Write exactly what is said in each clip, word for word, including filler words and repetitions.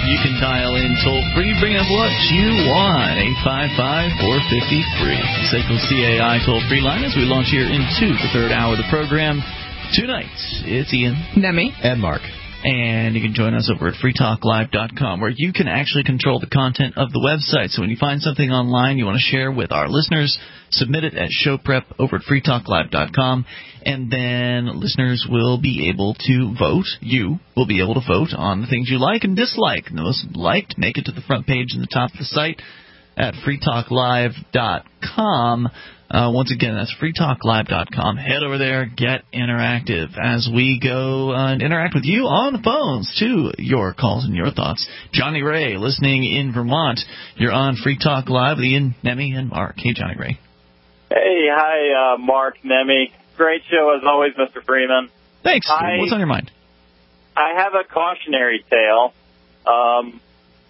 You can dial in toll-free, bring up what you want, eight five five, four five zero, free. Seiko C A I toll-free line as we launch here into the third hour of the program. Tonight, it's Ian, Nemi, and Mark. And you can join us over at free talk live dot com, where you can actually control the content of the website. So when you find something online you want to share with our listeners, submit it at showprep over at free talk live dot com, and then listeners will be able to vote. You will be able to vote on the things you like and dislike. And the most liked make it to the front page in the top of the site at free talk live dot com. Uh, once again, that's free talk live dot com. Head over there, get interactive as we go uh, and interact with you on the phones, too. Your calls and your thoughts. Johnny Ray, listening in Vermont. You're on Free Talk Live with Ian, Nemi, and Mark. Hey, Johnny Ray. Hey, hi, uh, Mark, Nemi. Great show as always, Mister Freeman. Thanks. I, What's on your mind? I have a cautionary tale. Um,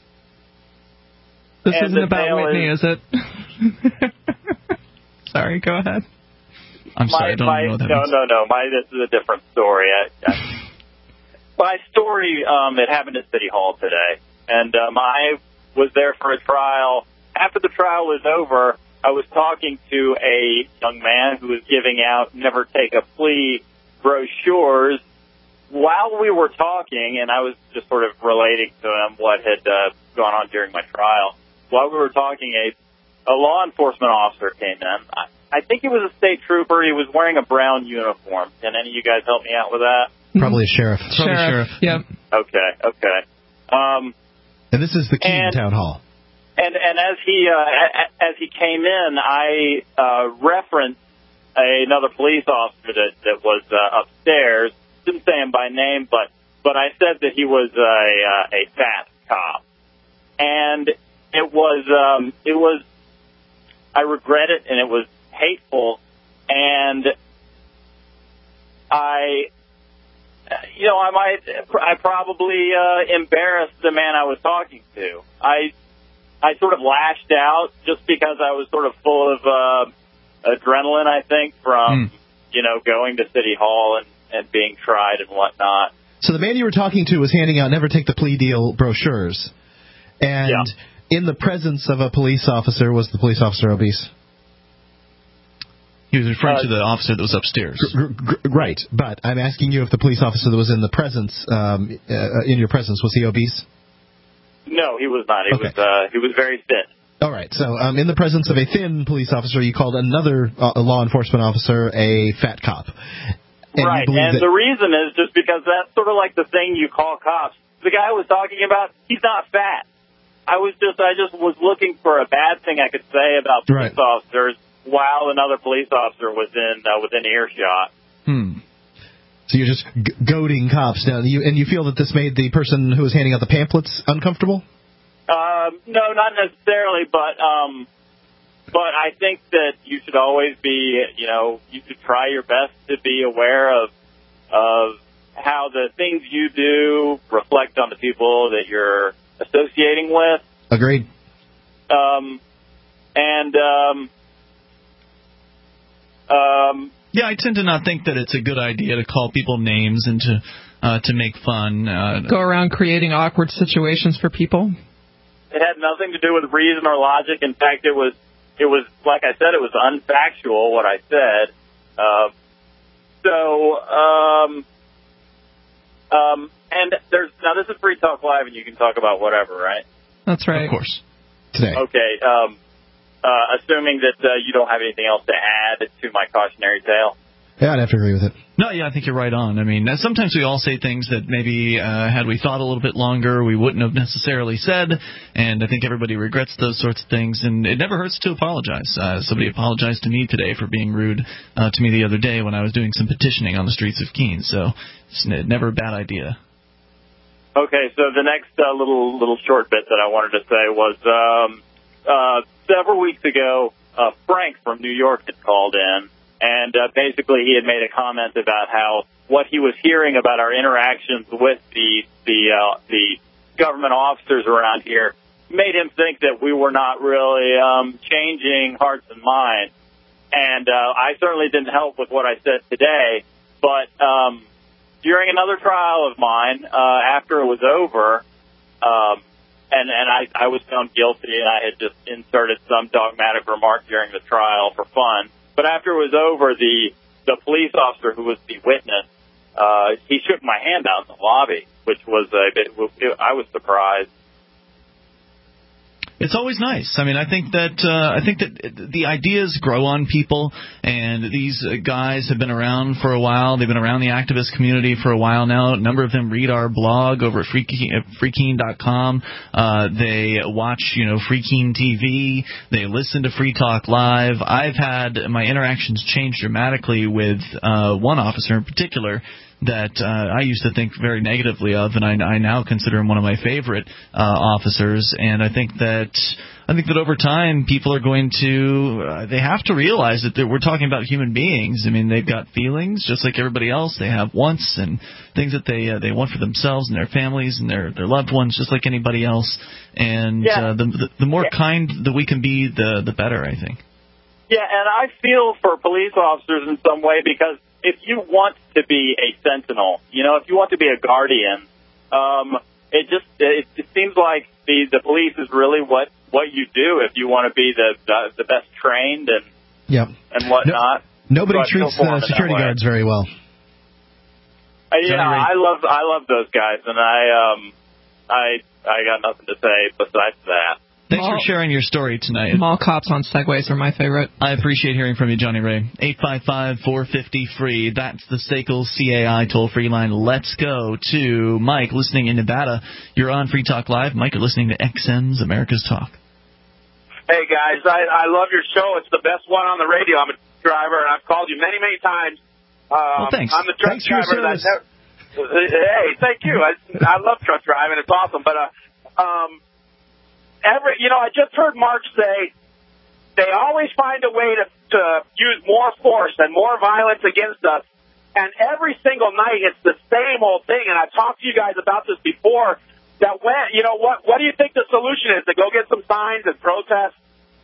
this isn't about Whitney, is, is it? Sorry, go ahead. I'm sorry, my, I don't my, know what that no, means. No, no, no. This is a different story. I, I, my story, um, it happened at City Hall today, and um, I was there for a trial. After the trial was over, I was talking to a young man who was giving out never take a plea brochures. While we were talking, and I was just sort of relating to him what had uh, gone on during my trial, while we were talking, a A law enforcement officer came in. I, I think he was a state trooper. He was wearing a brown uniform. Can any of you guys help me out with that? Probably a sheriff. Probably sheriff. Yep. Okay, okay. Um, and this is the Keene Town Hall. And and as he uh, as he came in, I uh, referenced another police officer that that was uh, upstairs. Didn't say him by name, but but I said that he was a uh, a fat cop, and it was um, it was. I regret it, and it was hateful, and I, you know, I might, I probably uh, embarrassed the man I was talking to. I, I sort of lashed out just because I was sort of full of uh, adrenaline, I think, from, mm. you know, going to City Hall and, and being tried and whatnot. So the man you were talking to was handing out never take the plea deal brochures, and... Yeah. In the presence of a police officer, was the police officer obese? He was referring uh, to the officer that was upstairs. Gr- gr- right, but I'm asking you if the police officer that was in the presence, um, uh, in your presence, was he obese? No, he was not. He okay. was uh, he was very thin. All right, so um, in the presence of a thin police officer, you called another uh, law enforcement officer a fat cop. And right, and that- the reason is just because that's sort of like the thing you call cops. The guy I was talking about, he's not fat. I was just, I just was looking for a bad thing I could say about police right. officers while another police officer was in uh, within earshot. Hmm. So you're just g- goading cops now, you, and you feel that this made the person who was handing out the pamphlets uncomfortable? Um, no, not necessarily, but um, but I think that you should always be, you know, you should try your best to be aware of of how the things you do reflect on the people that you're associating with. Agreed. Um, and, um, um, yeah, I tend to not think that it's a good idea to call people names and to, uh, to make fun. Uh, Go around creating awkward situations for people. It had nothing to do with reason or logic. In fact, it was, it was, like I said, it was unfactual, what I said. Uh, so, um, um, and there's, now this is Free Talk Live and you can talk about whatever, right? That's right. Of course. Today. Okay, um, uh, assuming that, uh, you don't have anything else to add to my cautionary tale. Yeah, I'd have to agree with it. No, yeah, I think you're right on. I mean, sometimes we all say things that maybe uh, had we thought a little bit longer, we wouldn't have necessarily said, and I think everybody regrets those sorts of things, and it never hurts to apologize. Uh, somebody apologized to me today for being rude uh, to me the other day when I was doing some petitioning on the streets of Keene, so it's never a bad idea. Okay, so the next uh, little little short bit that I wanted to say was um, uh, several weeks ago, uh, Frank from New York had called in. And uh, basically, he had made a comment about how what he was hearing about our interactions with the the uh, the government officers around here made him think that we were not really um, changing hearts and minds. And uh, I certainly didn't help with what I said today. But um, during another trial of mine, uh, after it was over, Um, and and I, I was found guilty, and I had just inserted some dogmatic remark during the trial for fun. But after it was over, the the police officer who was the witness, uh, he shook my hand out in the lobby, which was a bit, I was surprised. It's always nice. I mean, I think that uh, I think that the ideas grow on people, and these uh, guys have been around for a while. They've been around the activist community for a while now. A number of them read our blog over at free keene dot com. Uh, they watch, you know, Free Keene T V. They listen to Free Talk Live. I've had my interactions change dramatically with uh, one officer in particular that uh, I used to think very negatively of, and I, I now consider him one of my favorite uh, officers. And I think that I think that over time, people are going to uh, they have to realize that we're talking about human beings. I mean, they've got feelings just like everybody else. They have wants and things that they uh, they want for themselves and their families and their their loved ones, just like anybody else. And yeah. uh, the, the the more yeah. kind that we can be, the the better, I think. Yeah, and I feel for police officers in some way, because if you want to be a sentinel, you know, if you want to be a guardian, um, it just it, it seems like the the police is really what, what you do if you want to be the the, the best trained and yep. and whatnot. No, nobody so treats the security guards very well. Uh, yeah, I love I love those guys, and I um I I got nothing to say besides that. Thanks mall, for sharing your story tonight. Mall cops on Segways are my favorite. I appreciate hearing from you, Johnny Ray. eight five five, four five zero, free. That's the Staples C A I toll-free line. Let's go to Mike, listening in Nevada. You're on Free Talk Live. Mike, you're listening to X M's America's Talk. Hey, guys, I, I love your show. It's the best one on the radio. I'm a driver, and I've called you many, many times. Um, well, thanks. I'm the truck thanks for driver. your That never, hey, thank you. I, I love truck driving. It's awesome. But, uh, um, every, you know, I just heard Mark say they always find a way to, to use more force and more violence against us. And every single night it's the same old thing. And I've talked to you guys about this before. That when, you know, what, what do you think the solution is? To go get some signs and protest?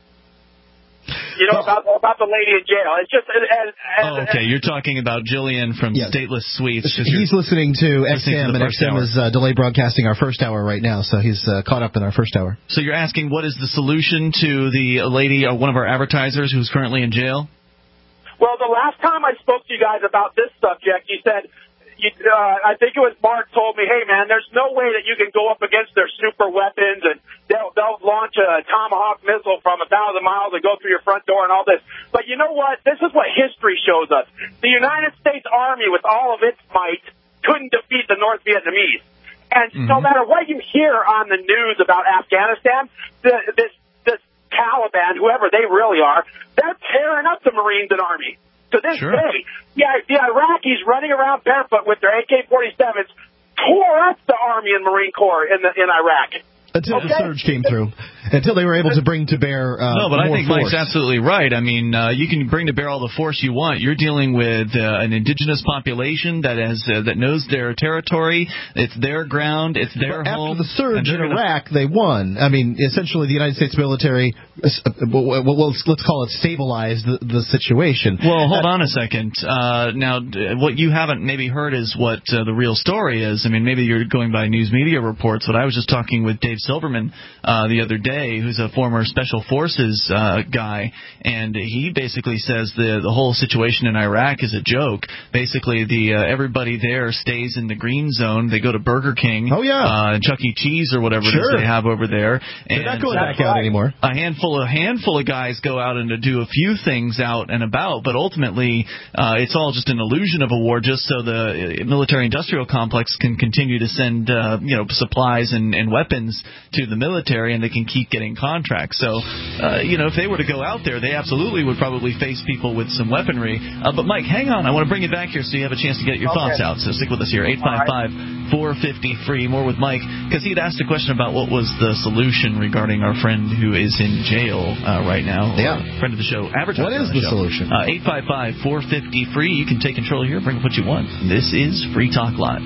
You know, about about the lady in jail. It's just. And, and, oh, okay. You're talking about Jillian from yes. Stateless Suites. He's listening to X M, and X M hour. is uh, delay broadcasting our first hour right now, so he's uh, caught up in our first hour. So you're asking what is the solution to the lady, or one of our advertisers who's currently in jail? Well, the last time I spoke to you guys about this subject, you said, you, uh, I think it was Mark told me, hey, man, there's no way that you can go up against their super weapons, and they'll, they'll launch a Tomahawk missile from a thousand miles and go through your front door and all this. But you know what? This is what history shows us. The United States Army, with all of its might, couldn't defeat the North Vietnamese. And mm-hmm. no matter what you hear on the news about Afghanistan, the, this, this Taliban, whoever they really are, they're tearing up the Marines and Army. To this sure. day, yeah, the Iraqis running around barefoot with their A K forty-sevens tore up the Army and Marine Corps in the in Iraq. Until okay? the surge came through. Until they were able to bring to bear uh, No, but I more think force. Mike's absolutely right. I mean, uh, you can bring to bear all the force you want. You're dealing with uh, an indigenous population that has uh, that knows their territory. It's their ground. It's their but home. After the surge in gonna... Iraq, they won. I mean, essentially, the United States military, uh, well, let's, let's call it stabilized the, the situation. Well, hold uh, on a second. Uh, now, what you haven't maybe heard is what uh, the real story is. I mean, maybe you're going by news media reports, but I was just talking with Dave Silverman uh, the other day, who's a former Special Forces uh, guy, and he basically says the the whole situation in Iraq is a joke. Basically, the uh, everybody there stays in the green zone. They go to Burger King, oh yeah, uh, Chuck E. Cheese or whatever sure. it is they have over there. They're and not going back out anymore. A handful of handful of guys go out and to do a few things out and about, but ultimately uh, it's all just an illusion of a war, just so the military-industrial complex can continue to send uh, you know supplies and, and weapons to the military, and they can keep getting contracts. So, uh, you know, if they were to go out there, they absolutely would probably face people with some weaponry. Uh, but, Mike, hang on. I want to bring you back here so you have a chance to get your okay. thoughts out. So stick with us here. eight five five, four five zero, free. More with Mike, because he had asked a question about what was the solution regarding our friend who is in jail uh, right now. Yeah. Friend of the show. Advertiser. What is the, the solution? Uh, eight five five, four five zero, free. You can take control here. Bring up what you want. This is Free Talk Live.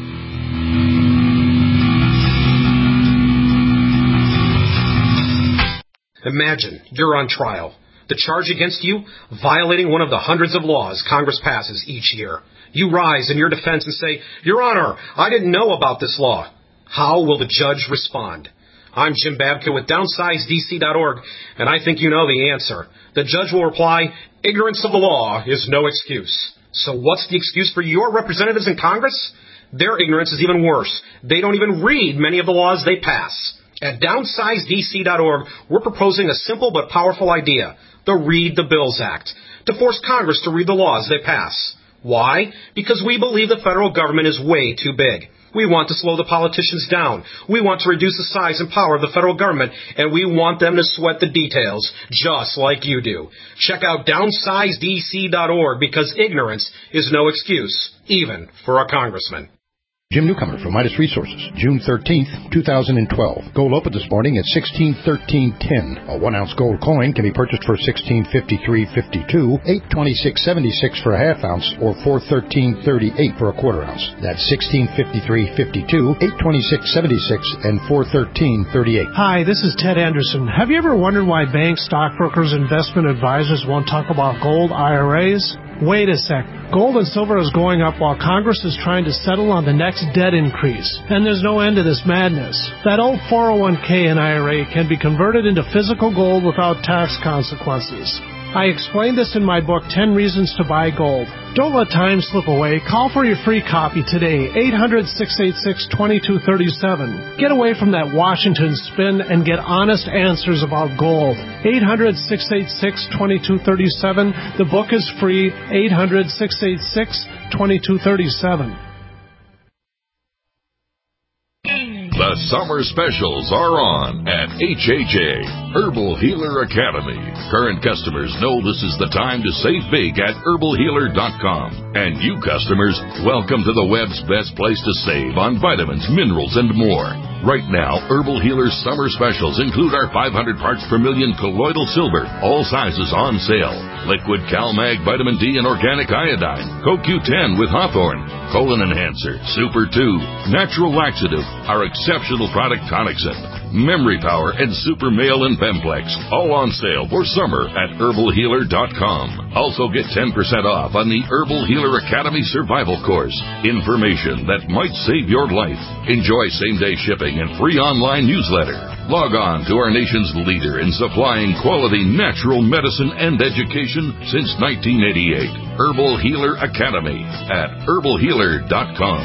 Imagine you're on trial. The charge against you, violating one of the hundreds of laws Congress passes each year. You rise in your defense and say, Your Honor, I didn't know about this law. How will the judge respond? I'm Jim Babka with downsize D C dot org, and I think you know the answer. The judge will reply, ignorance of the law is no excuse. So what's the excuse for your representatives in Congress? Their ignorance is even worse. They don't even read many of the laws they pass. At downsize D C dot org, we're proposing a simple but powerful idea, the Read the Bills Act, to force Congress to read the laws they pass. Why? Because we believe the federal government is way too big. We want to slow the politicians down. We want to reduce the size and power of the federal government, and we want them to sweat the details, just like you do. Check out downsize D C dot org, because ignorance is no excuse, even for a congressman. Jim Newcomer from Midas Resources, June thirteenth, two thousand twelve. Gold opened this morning at sixteen thirteen ten. A one-ounce gold coin can be purchased for sixteen fifty-three fifty-two, eight twenty-six seventy-six for a half ounce, or four thirteen thirty-eight for a quarter ounce. That's sixteen fifty-three fifty-two, eight twenty-six seventy-six, and four thirteen thirty-eight. Hi, this is Ted Anderson. Have you ever wondered why banks, stockbrokers, investment advisors won't talk about gold I R As? Wait a sec. Gold and silver is going up while Congress is trying to settle on the next debt increase. And there's no end to this madness. That old four oh one k and I R A can be converted into physical gold without tax consequences. I explained this in my book, ten Reasons to Buy Gold. Don't let time slip away. Call for your free copy today, eight hundred, six eight six, two two three seven. Get away from that Washington spin and get honest answers about gold. eight hundred, six eight six, two two three seven. The book is free, eight hundred, six eight six, two two three seven. The summer specials are on at H H A, Herbal Healer Academy. Current customers know this is the time to save big at herbal healer dot com. And you customers, welcome to the web's best place to save on vitamins, minerals, and more. Right now, Herbal Healer's summer specials include our five hundred parts per million colloidal silver, all sizes on sale. Liquid CalMag Vitamin D and Organic Iodine, Co Q ten with Hawthorne, Colon Enhancer, Super two, Natural Laxative, our exceptional product Tonicsyn, Memory Power, and Super Male and Bemplex, all on sale for summer at herbal healer dot com. Also get ten percent off on the Herbal Healer Academy Survival Course. Information that might save your life. Enjoy same-day shipping and free online newsletter. Log on to our nation's leader in supplying quality natural medicine and education since nineteen eighty-eight. Herbal Healer Academy at herbal healer dot com.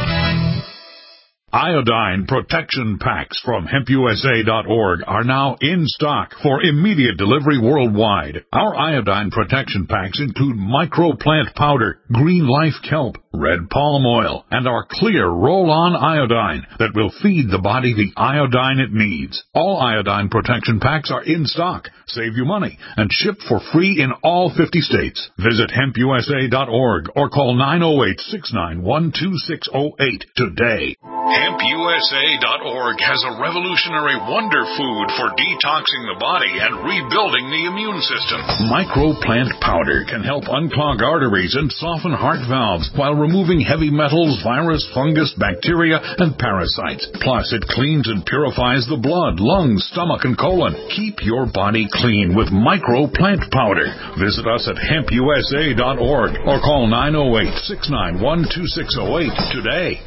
Iodine protection packs from hemp U S A dot org are now in stock for immediate delivery worldwide. Our iodine protection packs include microplant powder, green life kelp, red palm oil, and our clear roll-on iodine that will feed the body the iodine it needs. All iodine protection packs are in stock. Save you money and ship for free in all fifty states. Visit hemp U S A dot org or call nine oh eight, six nine one, two six oh eight today. hemp U S A dot org has a revolutionary wonder food for detoxing the body and rebuilding the immune system. Microplant powder can help unclog arteries and soften heart valves while removing heavy metals, virus, fungus, bacteria, and parasites. Plus, it cleans and purifies the blood, lungs, stomach, and colon. Keep your body clean with Microplant powder. Visit us at hemp U S A dot org or call nine oh eight, six nine one, two six oh eight today.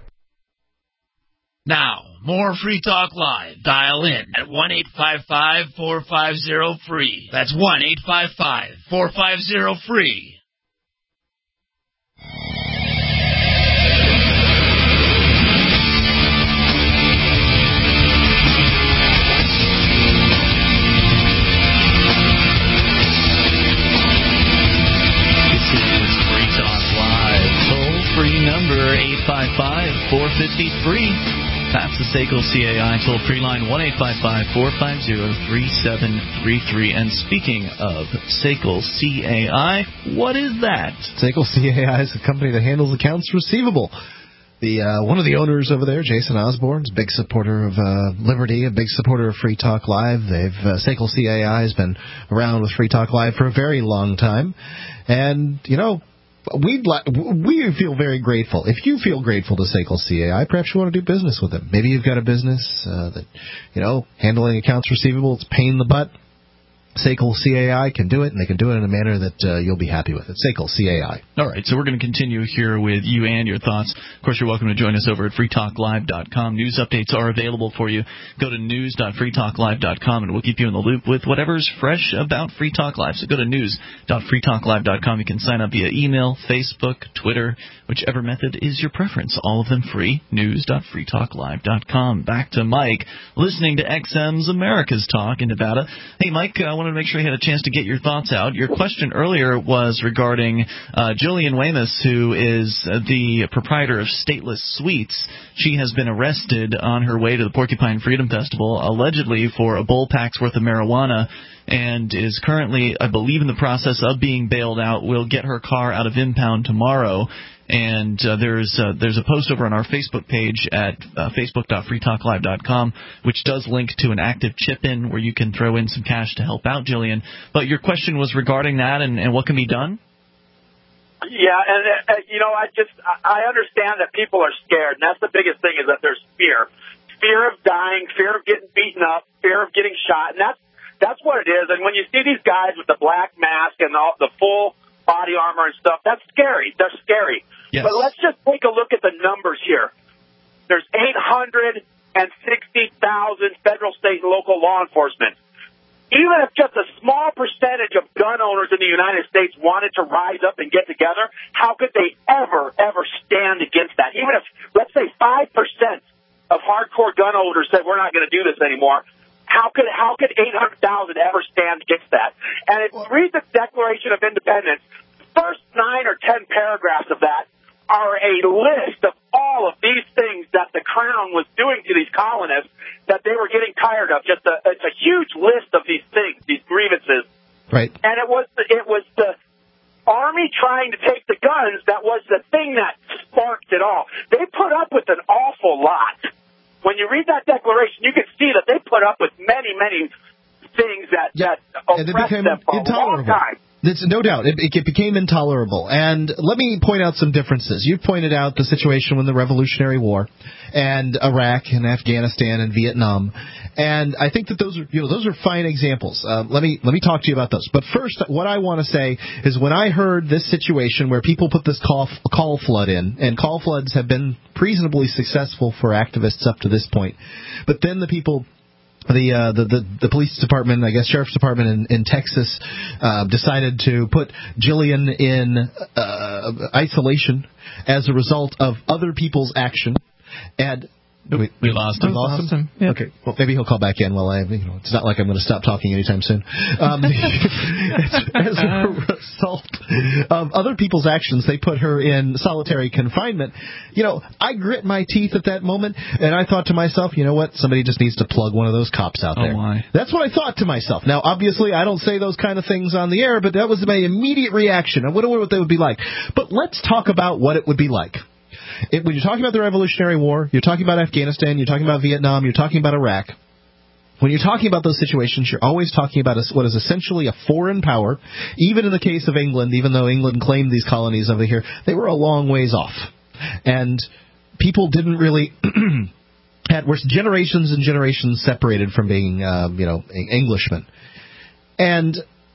Now, more Free Talk Live. Dial in at one eight five five, four five zero, free. That's one eight five five, four five zero, free. This is Free Talk Live. Toll-free number eight five five, four five zero, free. That's the S A C L C A I toll-free line, one eight five five, four five zero, three seven three three. And speaking of S A C L C A I, what is that? S A C L C A I is a company that handles accounts receivable. The uh, one of the owners over there, Jason Osborne, is a big supporter of uh, Liberty, a big supporter of Free Talk Live. They've uh, S A C L C A I has been around with Free Talk Live for a very long time. And, you know, We'd li- we feel very grateful. If you feel grateful to S A C L C A I, perhaps you want to do business with them. Maybe you've got a business uh, that, you know, handling accounts receivable, it's a pain in the butt. S A C L C A I can do it, and they can do it in a manner that uh, you'll be happy with. It's S A C L C A I. All right, so we're going to continue here with you and your thoughts. Of course, you're welcome to join us over at free talk live dot com. News updates are available for you. Go to news dot free talk live dot com, and we'll keep you in the loop with whatever's fresh about Free Talk Live. So go to news dot free talk live dot com. You can sign up via email, Facebook, Twitter, whichever method is your preference. All of them free. news dot free talk live dot com. Back to Mike, listening to X M's America's Talk in Nevada. Hey, Mike, I wanted to make sure you had a chance to get your thoughts out. Your question earlier was regarding uh, Jillian Weymouth, who is uh, the proprietor of Stateless Sweets. She has been arrested on her way to the Porcupine Freedom Festival, allegedly for a bull pack's worth of marijuana, and is currently, I believe, in the process of being bailed out. We'll get her car out of impound tomorrow. And uh, there's uh, there's a post over on our Facebook page at uh, facebook dot free talk live dot com, which does link to an active chip-in where you can throw in some cash to help out Jillian. But your question was regarding that and, and what can be done? Yeah, and, uh, you know, I just, I understand that people are scared, and that's the biggest thing is that there's fear. Fear of dying, fear of getting beaten up, fear of getting shot, and that's, that's what it is. And when you see these guys with the black mask and all, the full body armor and stuff, that's scary. They're scary. Yes. But let's just take a look at the numbers here. There's eight hundred sixty thousand federal, state, and local law enforcement. Even if just a small percentage of gun owners in the United States wanted to rise up and get together, how could they ever, ever stand against that? Even if, let's say, five percent of hardcore gun owners said we're not going to do this anymore, how could how could eight hundred thousand ever stand against that? And if you read the Declaration of Independence, the first nine or ten paragraphs of that are a list of all of these things that the Crown was doing to these colonists that they were getting tired of. Just a, it's a huge list of these things, these grievances. Right. And it was the, it was the Army trying to take the guns that was the thing that sparked it all. They put up with an awful lot. When you read that declaration, you can see that they put up with many, many things that, yeah. that oppressed them for a long time. It's, no doubt. It, it became intolerable. And let me point out some differences. You pointed out the situation with the Revolutionary War and Iraq and Afghanistan and Vietnam. And I think that those are, you know, those are fine examples. Uh, let me let me talk to you about those. But first, what I want to say is when I heard this situation where people put this call, call flood in, and call floods have been reasonably successful for activists up to this point, but then the people... The, uh, the the the police department, I guess, sheriff's department in, in Texas, uh, decided to put Jillian in uh, isolation as a result of other people's action, and we, we lost him. We lost, lost him. him. Yeah. Okay, well maybe he'll call back in. Well, I, you know, it's not like I'm going to stop talking anytime soon. Um, as, as a result of other people's actions, they put her in solitary confinement. You know, I grit my teeth at that moment, and I thought to myself, you know what? Somebody just needs to plug one of those cops out there. Oh my. That's what I thought to myself. Now, obviously, I don't say those kind of things on the air, but that was my immediate reaction. I wonder what they would be like. But let's talk about what it would be like. It, when you're talking about the Revolutionary War, you're talking about Afghanistan, you're talking about Vietnam, you're talking about Iraq. When you're talking about those situations, you're always talking about a, what is essentially a foreign power. Even in the case of England, even though England claimed these colonies over here, they were a long ways off. And people didn't really... had were generations and generations separated from being, uh, you know, Englishmen. And...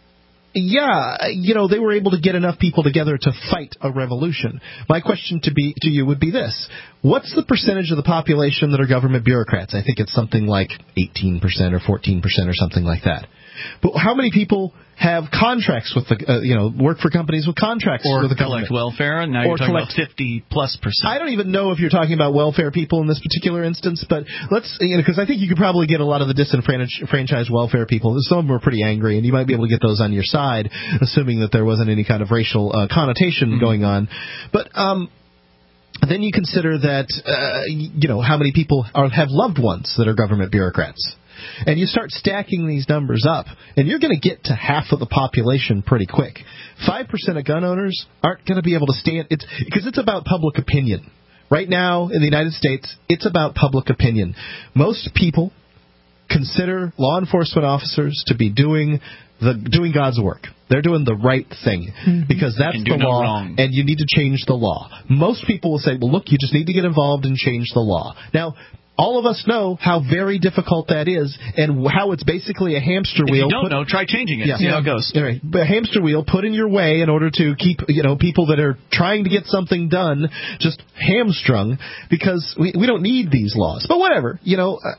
Yeah, you know, they were able to get enough people together to fight a revolution. My question to be to you would be this. What's the percentage of the population that are government bureaucrats? I think it's something like eighteen percent or fourteen percent or something like that. But how many people have contracts with the, uh, you know, work for companies with contracts or with the collect government? welfare, and now or you're talking collect, about fifty plus percent. I don't even know if you're talking about welfare people in this particular instance, but let's, you know, because I think you could probably get a lot of the disenfranchised welfare people. Some of them are pretty angry, and you might be able to get those on your side, assuming that there wasn't any kind of racial uh, connotation mm-hmm. going on. But um, then you consider that, uh, you know, how many people are, have loved ones that are government bureaucrats. And you start stacking these numbers up, and you're going to get to half of the population pretty quick. Five percent of gun owners aren't going to be able to stand it because it's about public opinion. Right now in the United States, it's about public opinion. Most people consider law enforcement officers to be doing the doing God's work. They're doing the right thing mm-hmm. because that's the no law, wrong. and you need to change the law. Most people will say, well, look, you just need to get involved and change the law. Now, All of us know how very difficult that is, and how it's basically a hamster wheel. If you don't put, know, try changing it. Yeah. See how it goes. All right. A hamster wheel put in your way in order to keep, you know, people that are trying to get something done just hamstrung, because we, we don't need these laws. But whatever, you know, uh,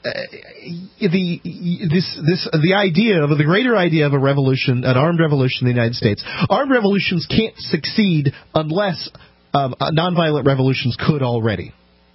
the this this the idea of the greater idea of a revolution, an armed revolution in the United States. Armed revolutions can't succeed unless um, nonviolent revolutions could already.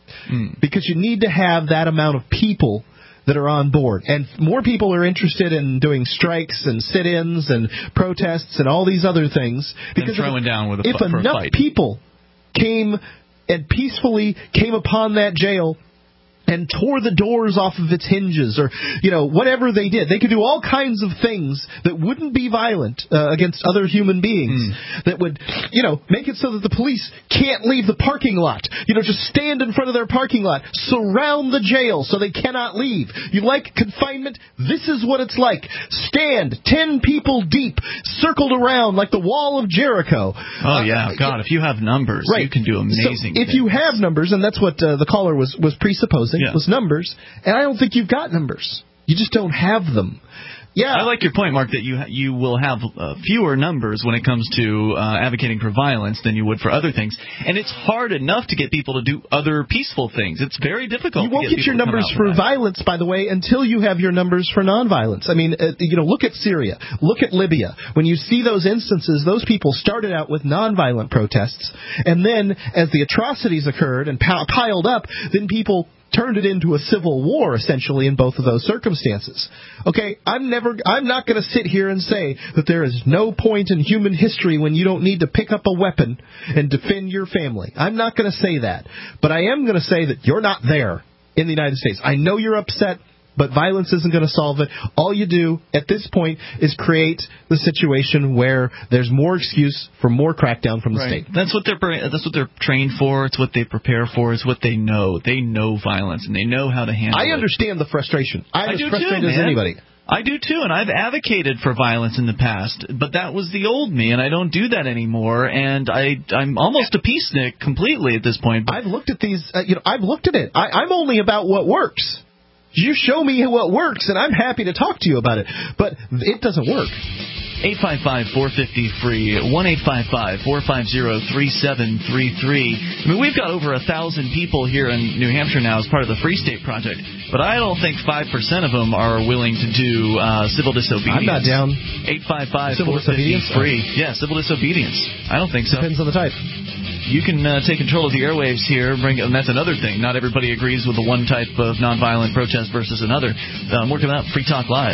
Mm. Because you need to have that amount of people that are on board. And more people are interested in doing strikes and sit-ins and protests and all these other things. Because than throwing if, down with a, if for enough a fight. people came and peacefully came upon that jail and tore the doors off of its hinges, or, you know, whatever they did. They could do all kinds of things that wouldn't be violent uh, against other human beings, mm. that would, you know, make it so that the police can't leave the parking lot. You know, just stand in front of their parking lot, surround the jail so they cannot leave. You like confinement? This is what it's like. Stand ten people deep, circled around like the wall of Jericho. Oh, yeah. Uh, God, if you have numbers, right. you can do amazing so if things. you have numbers, and that's what uh, the caller was, was presupposing, yeah. was numbers, and I don't think you've got numbers. You just don't have them. Yeah, I like your point, Mark, that you ha- you will have uh, fewer numbers when it comes to uh, advocating for violence than you would for other things. And it's hard enough to get people to do other peaceful things. It's very difficult. You won't to get, get your numbers for, for violence, by the way, until you have your numbers for nonviolence. I mean, uh, you know, look at Syria, look at Libya. When you see those instances, those people started out with nonviolent protests, and then as the atrocities occurred and p- piled up, then people turned it into a civil war, essentially, in both of those circumstances. Okay, I'm never, I'm not going to sit here and say that there is no point in human history when you don't need to pick up a weapon and defend your family. I'm not going to say that. But I am going to say that you're not there in the United States. I know you're upset, but violence isn't going to solve it. All you do at this point is create the situation where there's more excuse for more crackdown from the right. state. That's what they're that's what they're trained for. It's what they prepare for. It's what they know. They know violence, and they know how to handle I it. I understand the frustration. I'm I as do frustrated too, as man. anybody. I do too, and I've advocated for violence in the past, but that was the old me, and I don't do that anymore. And I, I'm almost a peacenik completely at this point. But I've looked at these. Uh, you know, I've looked at it. I, I'm only about what works. You show me what works, and I'm happy to talk to you about it. But it doesn't work. eight five five, four five zero, free, one eight five five, four five zero, three seven three three. I mean, we've got over a thousand people here in New Hampshire now as part of the Free State Project, but I don't think five percent of them are willing to do uh, civil disobedience. I'm not down. eight five five, four five zero, free. Yeah, civil disobedience. I don't think so. Depends on the type. You can uh, take control of the airwaves here, bring, and that's another thing. Not everybody agrees with the one type of nonviolent protest versus another. Um, working out Free Talk Live.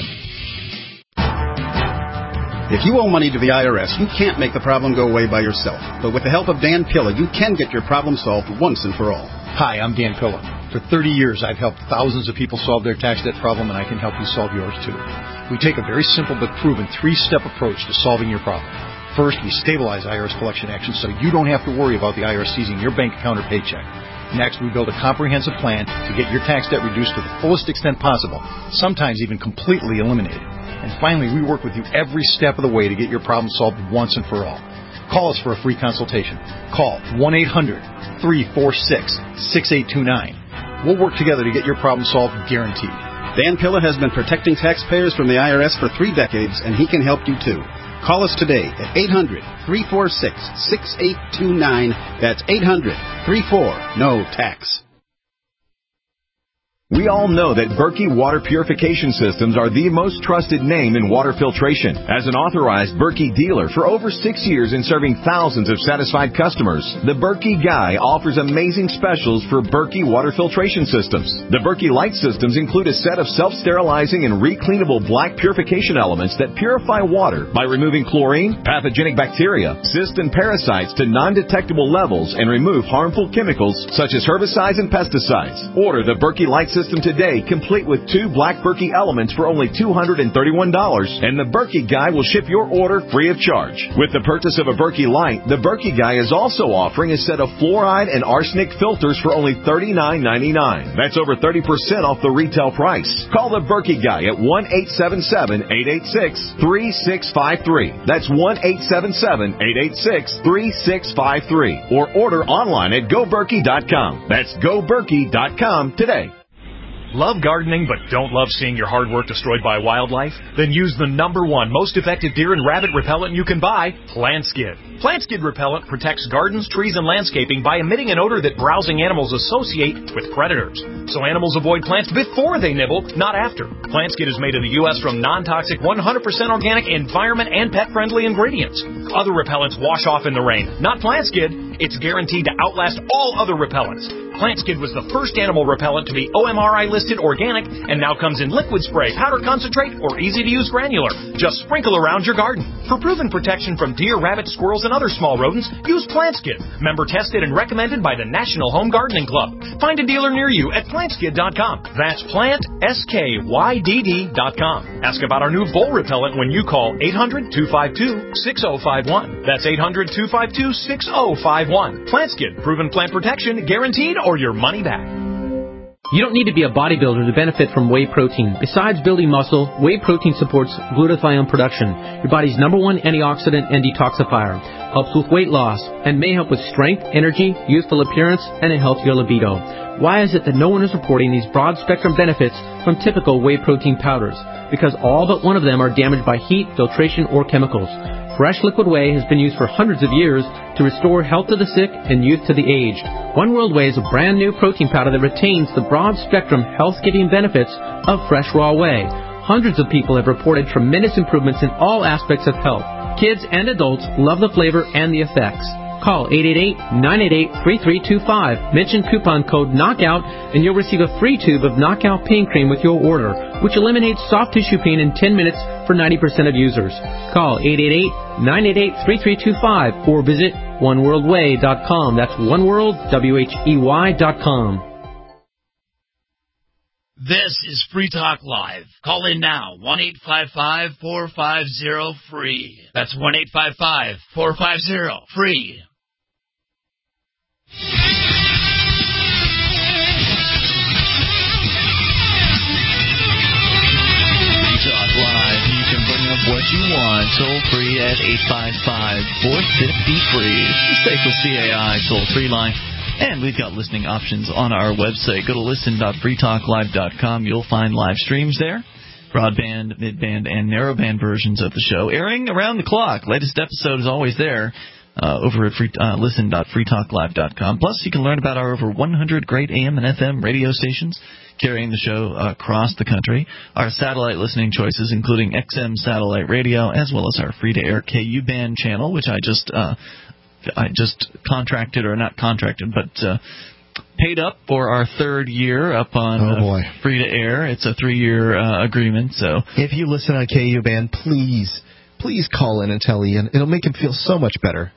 If you owe money to the I R S, you can't make the problem go away by yourself. But with the help of Dan Pilla, you can get your problem solved once and for all. Hi, I'm Dan Pilla. For thirty years, I've helped thousands of people solve their tax debt problem, and I can help you solve yours, too. We take a very simple but proven three-step approach to solving your problem. First, we stabilize I R S collection actions so you don't have to worry about the I R S seizing your bank account or paycheck. Next, we build a comprehensive plan to get your tax debt reduced to the fullest extent possible, sometimes even completely eliminated. And finally, we work with you every step of the way to get your problem solved once and for all. Call us for a free consultation. Call one eight hundred, three four six, six eight two nine. We'll work together to get your problem solved, guaranteed. Dan Pilla has been protecting taxpayers from the I R S for three decades, and he can help you too. Call us today at eight hundred, three four six, six eight two nine. That's eight hundred, three four, N O T A X. We all know that Berkey Water Purification Systems are the most trusted name in water filtration. As an authorized Berkey dealer for over six years and serving thousands of satisfied customers, the Berkey Guy offers amazing specials for Berkey Water Filtration Systems. The Berkey Light Systems include a set of self-sterilizing and recleanable black purification elements that purify water by removing chlorine, pathogenic bacteria, cysts, and parasites to non-detectable levels and remove harmful chemicals such as herbicides and pesticides. Order the Berkey Light System today, complete with two black Berkey elements for only two hundred thirty-one dollars, and the Berkey Guy will ship your order free of charge. With the purchase of a Berkey Light, the Berkey Guy is also offering a set of fluoride and arsenic filters for only thirty-nine ninety-nine. That's over thirty percent off the retail price. Call the Berkey Guy at one eight seven seven, eight eight six, three six five three. That's one eight seven seven, eight eight six, three six five three. Or order online at go berkey dot com. That's go berkey dot com today. Love gardening but don't love seeing your hard work destroyed by wildlife? Then use the number one most effective deer and rabbit repellent you can buy, Plant Skid. Plant Skid repellent protects gardens, trees, and landscaping by emitting an odor that browsing animals associate with predators. So animals avoid plants before they nibble, not after. Plant Skid is made in the U S from non-toxic, one hundred percent organic, environment and pet-friendly ingredients. Other repellents wash off in the rain. Not Plant Skid. It's guaranteed to outlast all other repellents. Plant Skid was the first animal repellent to be O M R I listed organic and now comes in liquid spray, powder concentrate, or easy-to-use granular. Just sprinkle around your garden. For proven protection from deer, rabbits, squirrels, and other small rodents, use Plant Skid. Member tested and recommended by the National Home Gardening Club. Find a dealer near you at plant skid dot com. That's plant, S K Y D D dot com. Ask about our new vole repellent when you call eight hundred, two five two, six oh five one. That's eight hundred, two five two, six oh five one. Plant Skid, proven plant protection, guaranteed, or your money back. You don't need to be a bodybuilder to benefit from whey protein. Besides building muscle, whey protein supports glutathione production, your body's number one antioxidant and detoxifier, helps with weight loss, and may help with strength, energy, youthful appearance, and a healthier libido. Why is it that no one is reporting these broad-spectrum benefits from typical whey protein powders? Because all but one of them are damaged by heat, filtration, or chemicals. Fresh liquid whey has been used for hundreds of years to restore health to the sick and youth to the aged. One World Whey is a brand new protein powder that retains the broad-spectrum health-giving benefits of fresh raw whey. Hundreds of people have reported tremendous improvements in all aspects of health. Kids and adults love the flavor and the effects. Call eight eight eight, nine eight eight, three three two five. Mention coupon code KNOCKOUT and you'll receive a free tube of Knockout Pain Cream with your order, which eliminates soft tissue pain in ten minutes for ninety percent of users. Call eight eight eight, nine eight eight, three three two five or visit one world way dot com. That's oneworld, W H E Y dot com. This is Free Talk Live. Call in now, one eight five five, four five zero, free. That's one eight five five, four five zero, free. What you want, toll free at eight five five, four five zero, free. S A C L C A I toll free line. And we've got listening options on our website. Go to listen dot free talk live dot com. You'll find live streams there, broadband, midband, and narrowband versions of the show, airing around the clock. Latest episode is always there uh, over at free, uh, listen dot free talk live dot com. Plus, you can learn about our over one hundred great A M and F M radio stations carrying the show uh, across the country, our satellite listening choices, including X M satellite radio, as well as our free-to-air K U band channel, which I just uh, I just contracted, or not contracted, but uh, paid up for our third year up on oh boy. Uh, free-to-air. It's a three-year uh, agreement. So if you listen on K U band, please, please call in and tell Ian. It'll make him feel so much better.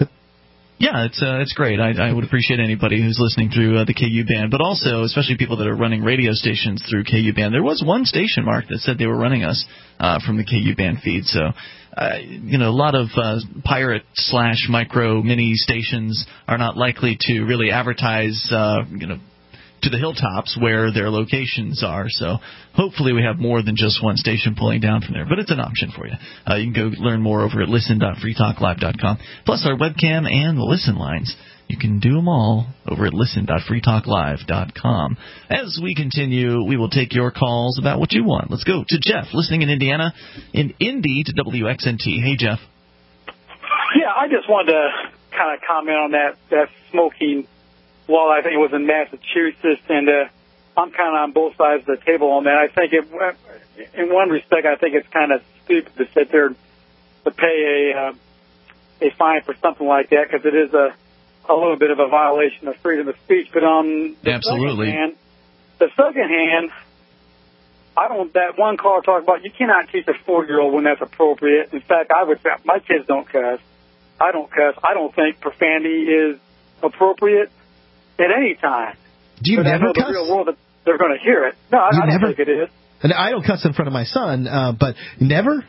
Yeah, it's uh, it's great. I, I would appreciate anybody who's listening through uh, the K U band, but also especially people that are running radio stations through K U band. There was one station, Mark, that said they were running us uh, from the K U band feed. So, uh, you know, a lot of uh, pirate slash micro mini stations are not likely to really advertise, uh, you know, to the hilltops where their locations are. So hopefully we have more than just one station pulling down from there. But it's an option for you. Uh, you can go learn more over at listen dot free talk live dot com. Plus our webcam and the listen lines. You can do them all over at listen dot free talk live dot com. As we continue, we will take your calls about what you want. Let's go to Jeff, listening in Indiana, in Indy to W X N T. Hey, Jeff. Yeah, I just wanted to kind of comment on that, that smoking law. I think it was in Massachusetts, and uh, I'm kind of on both sides of the table on that. I think, it, in one respect, I think it's kind of stupid to sit there to pay a uh, a fine for something like that, because it is a a little bit of a violation of freedom of speech. But on the Absolutely. second hand, the second hand, I don't. That one caller talked about you cannot teach a four-year-old when that's appropriate. In fact, I would say my kids don't cuss. I don't cuss. I don't think profanity is appropriate at any time. Do you but never I know cuss? the real world, they're going to hear it. No, I, I don't never? think it is. And I don't cuss in front of my son, uh, but never?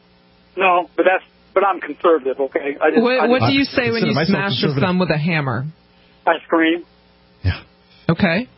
No, but that's but I'm conservative, okay? I just, what I what just, do you say when you smash your thumb with a hammer? I scream. Yeah. Okay.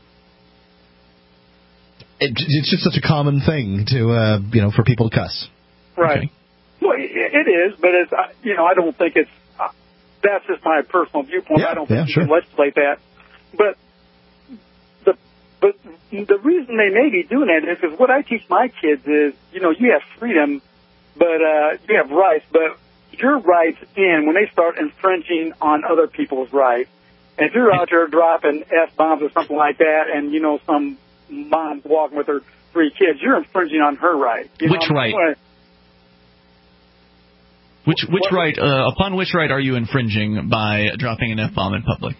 It, it's just such a common thing to, uh, you know, for people to cuss. Right. Okay. Well, it, it is, but it's, uh, you know, I don't think it's, uh, that's just my personal viewpoint. Yeah, I don't think yeah, you sure. can legislate that. But the But the reason they may be doing that is because what I teach my kids is, you know, you have freedom, but uh, you have rights, but your rights end when they start infringing on other people's rights. And if you're out there dropping F-bombs or something like that, and, you know, some mom's walking with her three kids, you're infringing on her rights. You Which know, right? Wanna, which which what, right? Uh, upon which right are you infringing by dropping an F-bomb in public?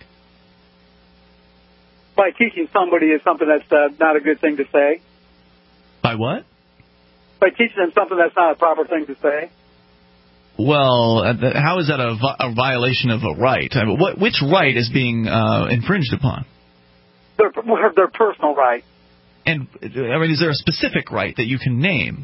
By teaching somebody is something that's uh, not a good thing to say. By what? By teaching them something that's not a proper thing to say. Well, uh, th- how is that a, vi- a violation of a right? I mean, what, which right is being uh, infringed upon? Their, their personal right. And, I mean, is there a specific right that you can name?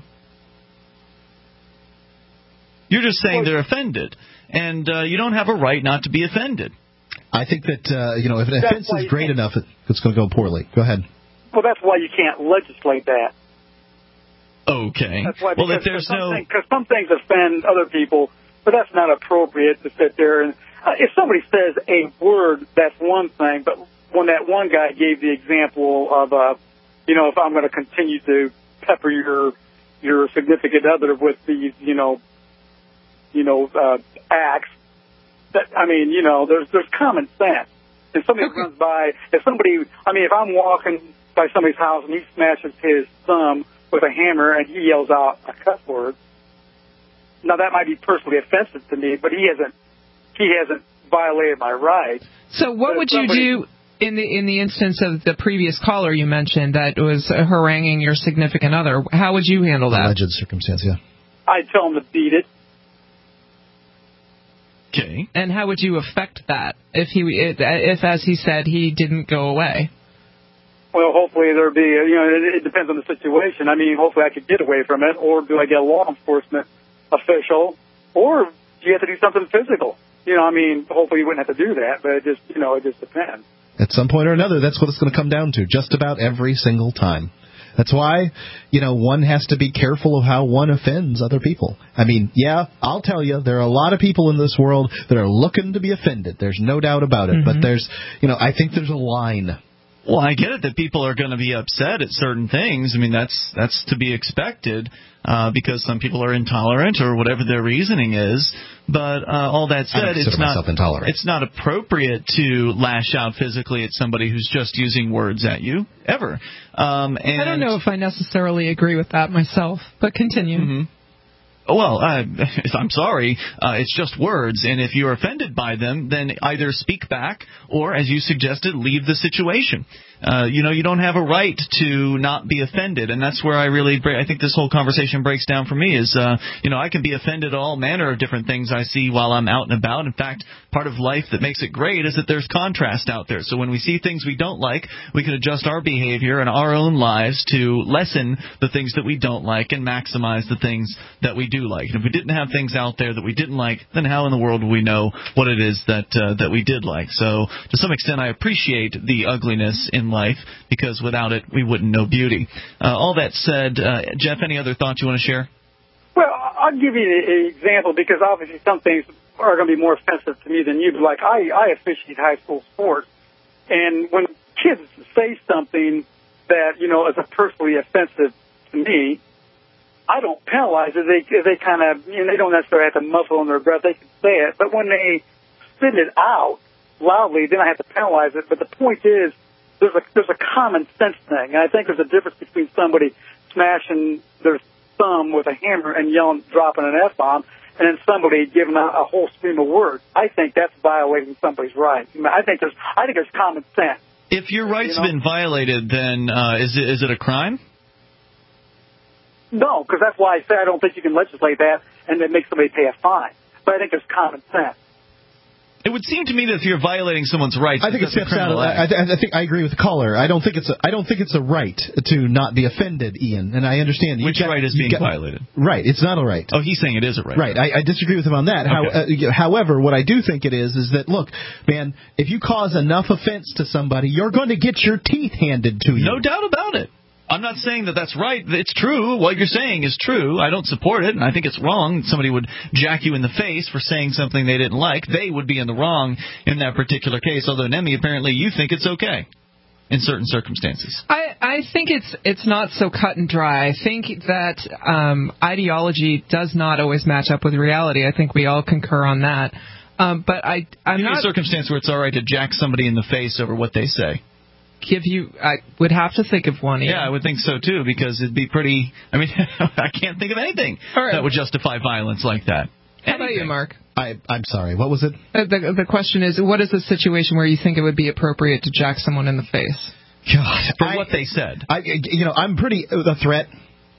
You're just saying they're offended, and uh, you don't have a right not to be offended. I think that, uh, you know, if an offense is great enough, it's going to go poorly. Go ahead. Well, that's why you can't legislate that. Okay. That's why, well, because, if there's some no... Because some things offend other people, but that's not appropriate to sit there and... Uh, if somebody says a word, that's one thing, but when that one guy gave the example of, uh, you know, if I'm going to continue to pepper your your significant other with these, you know, you know, uh, acts, that, I mean, you know, there's there's common sense. If somebody okay. runs by, if somebody, I mean, if I'm walking by somebody's house and he smashes his thumb with a hammer and he yells out a cuss word, now that might be personally offensive to me, but he hasn't, he hasn't violated my rights. So what but would somebody, you do in the in the instance of the previous caller you mentioned that was haranguing your significant other? How would you handle that? Alleged circumstance, yeah. I'd tell him to beat it. Okay. And how would you affect that if he, if as he said, he didn't go away? Well, hopefully there'd be, you know, it, it depends on the situation. I mean, hopefully I could get away from it, or do I get a law enforcement official, or do you have to do something physical? You know, I mean, hopefully you wouldn't have to do that, but it just, you know, it just depends. At some point or another, that's what it's going to come down to, just about every single time. That's why, you know, one has to be careful of how one offends other people. I mean, yeah, I'll tell you, there are a lot of people in this world that are looking to be offended. There's no doubt about it. Mm-hmm. But there's, you know, I think there's a line. Well, I get it that people are going to be upset at certain things. I mean, that's that's to be expected uh, because some people are intolerant or whatever their reasoning is. But uh, all that said, it's not it's not appropriate to lash out physically at somebody who's just using words at you ever. Um, and I don't know if I necessarily agree with that myself, but continue. Mm-hmm. Well, uh, I'm sorry. Uh, it's just words, and if you're offended by them, then either speak back or, as you suggested, leave the situation. Uh, you know, you don't have a right to not be offended, and that's where I really, I think this whole conversation breaks down for me is, uh, you know, I can be offended at all manner of different things I see while I'm out and about. In fact, part of life that makes it great is that there's contrast out there. So when we see things we don't like, we can adjust our behavior and our own lives to lessen the things that we don't like and maximize the things that we do like. And if we didn't have things out there that we didn't like, then how in the world would we know what it is that uh, that we did like? So to some extent, I appreciate the ugliness in life, because without it, we wouldn't know beauty. Uh, all that said, uh, Jeff, any other thoughts you want to share? Well, I'll give you an example, because obviously some things are going to be more offensive to me than you. But like I, I officiate high school sports, and when kids say something that, you know, is personally offensive to me, I don't penalize it. They they kind of, you know, they don't necessarily have to muffle in their breath. They can say it, but when they spit it out loudly, then I have to penalize it. But the point is, there's a there's a common sense thing, and I think there's a difference between somebody smashing their thumb with a hammer and yelling, dropping an F-bomb, and then somebody giving a, a whole stream of words. I think that's violating somebody's rights. I, mean, I think there's I think there's common sense. If your rights you know? have been violated, then uh, is it is it a crime? No, because that's why I say I don't think you can legislate that and then make somebody pay a fine. But I think there's common sense. It would seem to me that if you're violating someone's rights, I think it steps out. Of, I, th- I think I agree with the caller. I don't think it's a, I don't think it's a right to not be offended, Ian. And I understand which got, right is being got, violated. Right, it's not a right. Oh, he's saying it is a right. Right, I, I disagree with him on that. Okay. How, uh, however, what I do think it is is that look, man, if you cause enough offense to somebody, you're going to get your teeth handed to you. No doubt about it. I'm not saying that that's right. It's true. What you're saying is true. I don't support it, and I think it's wrong. Somebody would jack you in the face for saying something they didn't like. They would be in the wrong in that particular case, although, Nemi, apparently you think it's okay. in certain circumstances. I, I think it's it's not so cut and dry. I think that um, ideology does not always match up with reality. I think we all concur on that. Um, but I, I'm Give not... a circumstance where it's all right to jack somebody in the face over what they say. Give you... I would have to think of one. Ian. Yeah, I would think so, too, because it'd be pretty... I mean, I can't think of anything right. that would justify violence like that. How about you, Mark? I, I'm sorry, what was it? Uh, the, the question is, what is the situation where you think it would be appropriate to jack someone in the face? God, For I, what they said. I, you know, I'm pretty... A threat.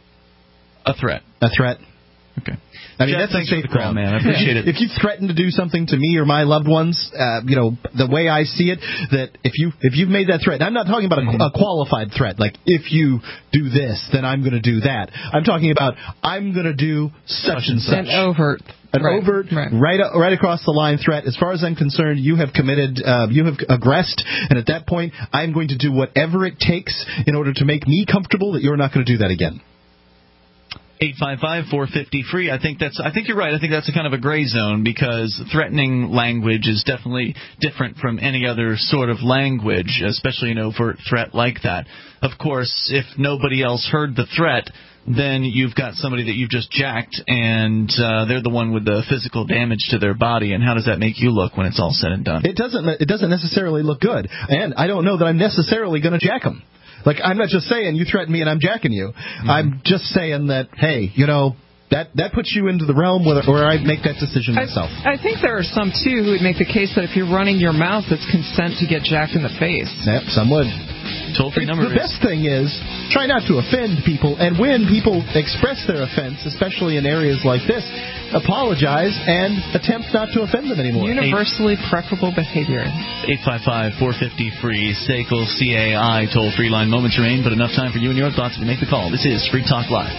A threat. A threat. Okay. I mean, Jeff, that's a safe call, man. I appreciate it. If you threaten to do something to me or my loved ones, uh, you know, the way I see it, that if you if you've made that threat, I'm not talking about a, a qualified threat, like if you do this, then I'm going to do that. I'm talking about I'm going to do such and such. An overt. An right, overt, right. right, right across the line threat. As far as I'm concerned, you have committed, uh, you have aggressed, and at that point, I'm going to do whatever it takes in order to make me comfortable that you're not going to do that again. eight five five, four five zero, free. I think that's. I think you're right. I think that's a kind of a gray zone because threatening language is definitely different from any other sort of language, especially an overt threat like that. Of course, if nobody else heard the threat, then you've got somebody that you've just jacked, and uh, they're the one with the physical damage to their body. And how does that make you look when it's all said and done? It doesn't. It doesn't necessarily look good, and I don't know that I'm necessarily going to jack them. Like, I'm not just saying you threaten me and I'm jacking you. Mm-hmm. I'm just saying that, hey, you know, that that puts you into the realm where, where I make that decision myself. I, I think there are some, too, who would make the case that if you're running your mouth, it's consent to get jacked in the face. Yep, some would. Toll-free number The best thing is try not to offend people, and when people express their offense, especially in areas like this, apologize and attempt not to offend them anymore. Universally Eight. preferable behavior. eight five five, four five zero, free. S A C L C A I toll-free line. Moments remain, but enough time for you and your thoughts to make the call. This is Free Talk Live.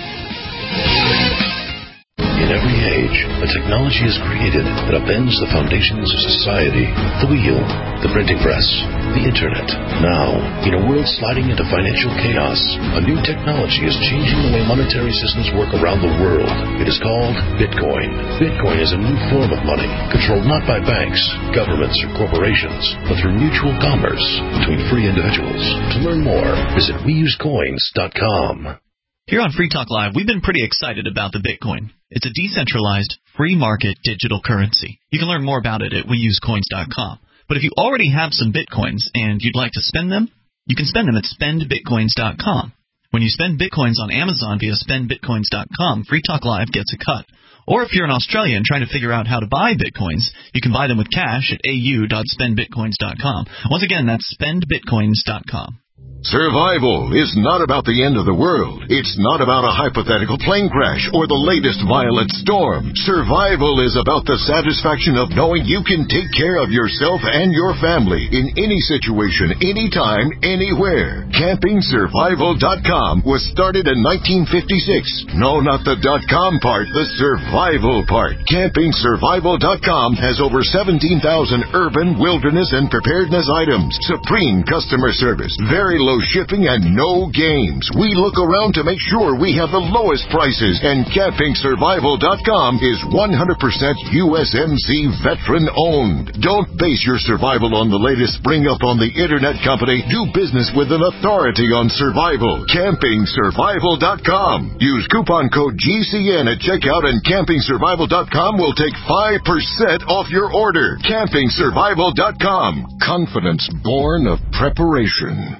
In every age, a technology is created that upends the foundations of society. The wheel, the printing press, the internet. Now, in a world sliding into financial chaos, a new technology is changing the way monetary systems work around the world. It is called Bitcoin. Bitcoin is a new form of money, controlled not by banks, governments, or corporations, but through mutual commerce between free individuals. To learn more, visit we use coins dot com. Here on Free Talk Live, we've been pretty excited about the Bitcoin. It's a decentralized, free market digital currency. You can learn more about it at we use coins dot com. But if you already have some Bitcoins and you'd like to spend them, you can spend them at spend bitcoins dot com. When you spend Bitcoins on Amazon via spend bitcoins dot com, Free Talk Live gets a cut. Or if you're an Australian trying to figure out how to buy Bitcoins, you can buy them with cash at a u dot spend bitcoins dot com. Once again, that's spend bitcoins dot com. Survival is not about the end of the world. It's not about a hypothetical plane crash or the latest violent storm. Survival is about the satisfaction of knowing you can take care of yourself and your family in any situation, anytime, anywhere. camping survival dot com was started in nineteen fifty-six. No, not the .com part, the survival part. camping survival dot com has over seventeen thousand urban, wilderness, and preparedness items. Supreme customer service, very low shipping, and no games. We look around to make sure we have the lowest prices, and camping survival dot com is one hundred percent U S M C veteran owned. Don't base your survival on the latest spring up on the internet company. Do business with an authority on survival. camping survival dot com. Use coupon code G C N at checkout, and camping survival dot com will take five percent off your order. camping survival dot com. Confidence born of preparation.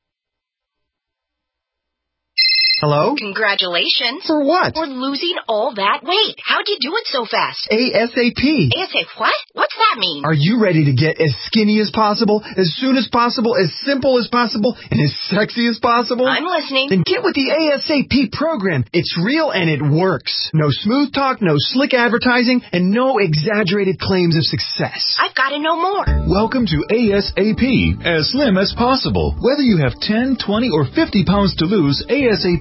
Hello? Congratulations. For what? For losing all that weight. How'd you do it so fast? ASAP. ASAP what? What's that mean? Are you ready to get as skinny as possible, as soon as possible, as simple as possible, and as sexy as possible? I'm listening. Then get with the ASAP program. It's real and it works. No smooth talk, no slick advertising, and no exaggerated claims of success. I've got to know more. Welcome to ASAP, as slim as possible. Whether you have ten, twenty, or fifty pounds to lose, ASAP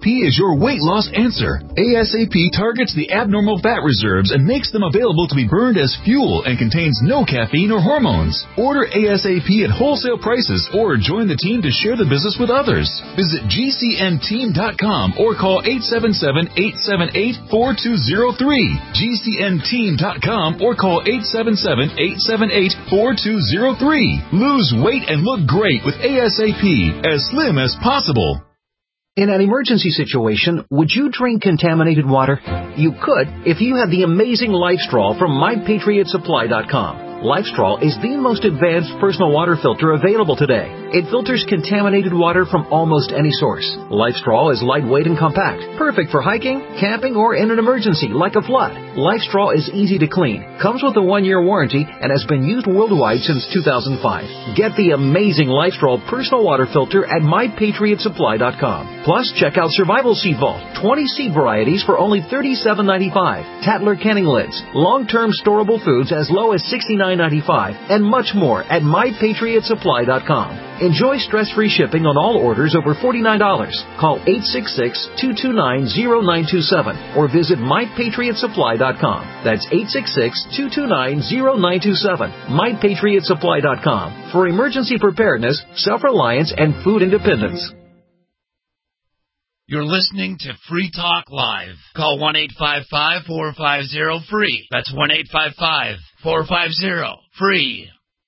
P is your weight loss answer. A S A P targets the abnormal fat reserves and makes them available to be burned as fuel and contains no caffeine or hormones. Order A S A P at wholesale prices or join the team to share the business with others. Visit G C N team dot com or call eight seven seven, eight seven eight, four two zero three. G C N team dot com or call eight seven seven, eight seven eight, four two zero three. Lose weight and look great with A S A P, as slim as possible. In an emergency situation, would you drink contaminated water? You could if you had the amazing LifeStraw from my patriot supply dot com. LifeStraw is the most advanced personal water filter available today. It filters contaminated water from almost any source. LifeStraw is lightweight and compact, perfect for hiking, camping, or in an emergency like a flood. LifeStraw is easy to clean, comes with a one-year warranty, and has been used worldwide since two thousand five. Get the amazing LifeStraw personal water filter at my patriot supply dot com. Plus, check out Survival Seed Vault, twenty seed varieties for only thirty-seven ninety-five. Tatler canning lids, long-term storable foods as low as sixty-nine ninety-five, and much more at my patriot supply dot com. Enjoy stress-free shipping on all orders over forty-nine dollars. Call eight six six, two two nine, zero nine two seven or visit my patriot supply dot com. That's eight six six, two two nine, zero nine two seven. my patriot supply dot com for emergency preparedness, self-reliance, and food independence. You're listening to Free Talk Live. Call one eight five five, four five zero, free. That's one eight five five, four five zero, free.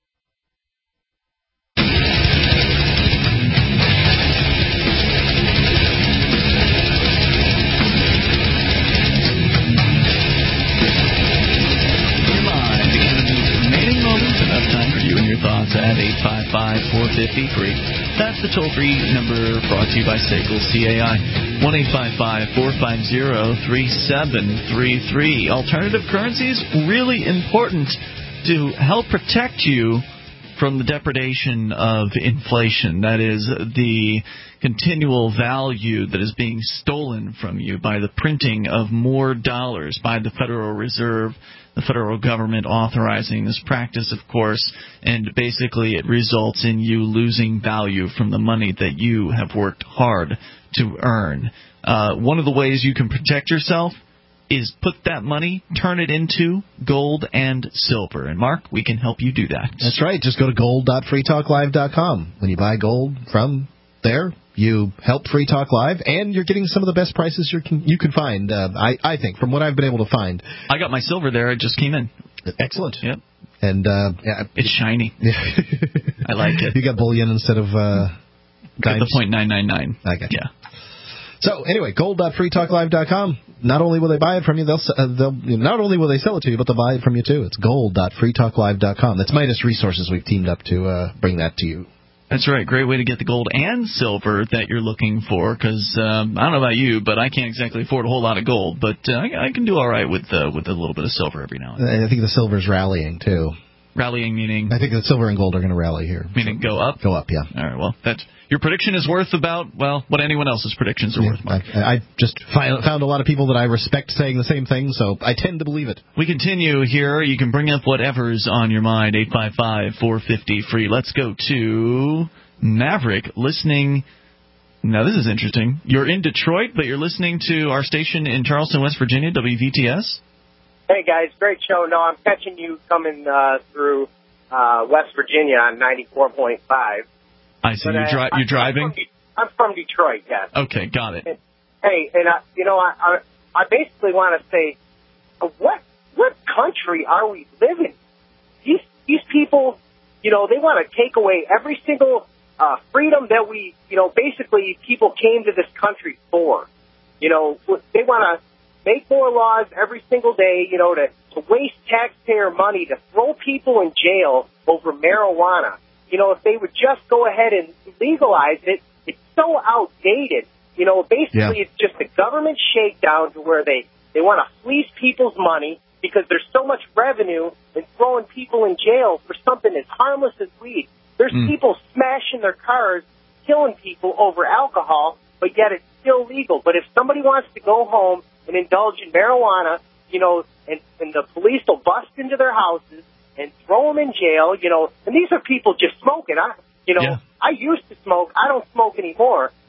Thoughts at eight five five, four five zero, free. That's the toll-free number brought to you by Staples C A I. one eight five five, four five zero, three seven three three. Alternative currencies, really important to help protect you from the depredation of inflation. That is, the continual value that is being stolen from you by the printing of more dollars by the Federal Reserve, the federal government authorizing this practice, of course, and basically it results in you losing value from the money that you have worked hard to earn. Uh, one of the ways you can protect yourself is put that money, turn it into gold and silver. And, Mark, we can help you do that. That's right. Just go to gold dot free talk live dot com. When you buy gold from there, you help Free Talk Live, and you're getting some of the best prices you can, you can find, uh, I, I think, from what I've been able to find. I got my silver there. It just came in. Excellent. Yep. And uh, yeah, it's shiny. I like it. You got bullion instead of uh, got the point nine nine nine. I got you. Yeah. So anyway, gold dot free talk live dot com. Not only will they buy it from you, they'll, uh, they'll not only will they sell it to you, but they'll buy it from you too. It's gold dot free talk live dot com. That's Midas Resources. We've teamed up to uh, bring that to you. That's right. Great way to get the gold and silver that you're looking for, because um, I don't know about you, but I can't exactly afford a whole lot of gold. But uh, I, I can do all right with uh, with a little bit of silver every now and then. I think the silver's rallying, too. Rallying meaning? I think the silver and gold are going to rally here. Meaning go up? Go up, yeah. All right, well, that's, your prediction is worth about, well, what anyone else's predictions are yeah, worth, Mark. I, I just find, found a lot of people that I respect saying the same thing, so I tend to believe it. We continue here. You can bring up whatever's on your mind, eight five five, four five zero, free. Let's go to Maverick listening. Now, this is interesting. You're in Detroit, but you're listening to our station in Charleston, West Virginia, W V T S? Hey, guys, great show. No, I'm catching you coming uh, through uh, West Virginia on ninety-four point five. I see. You're, dri- you're driving? I'm from, I'm from Detroit, yes. Okay, got it. And, hey, and, uh, you know, I, I, I basically want to say, uh, what what country are we living in? These, these people, you know, they want to take away every single uh, freedom that we, you know, basically people came to this country for. You know, they want to make more laws every single day, you know, to, to waste taxpayer money, to throw people in jail over marijuana. You know, if they would just go ahead and legalize it, it's so outdated. You know, basically yeah. It's just a government shakedown to where they, they want to fleece people's money because there's so much revenue in throwing people in jail for something as harmless as weed. There's mm. people smashing their cars, killing people over alcohol, but yet it's still legal. But if somebody wants to go home and indulge in marijuana, you know, and, and the police will bust into their houses and throw them in jail, you know, and these are people just smoking. I, you know, yeah. I used to smoke. I don't smoke anymore.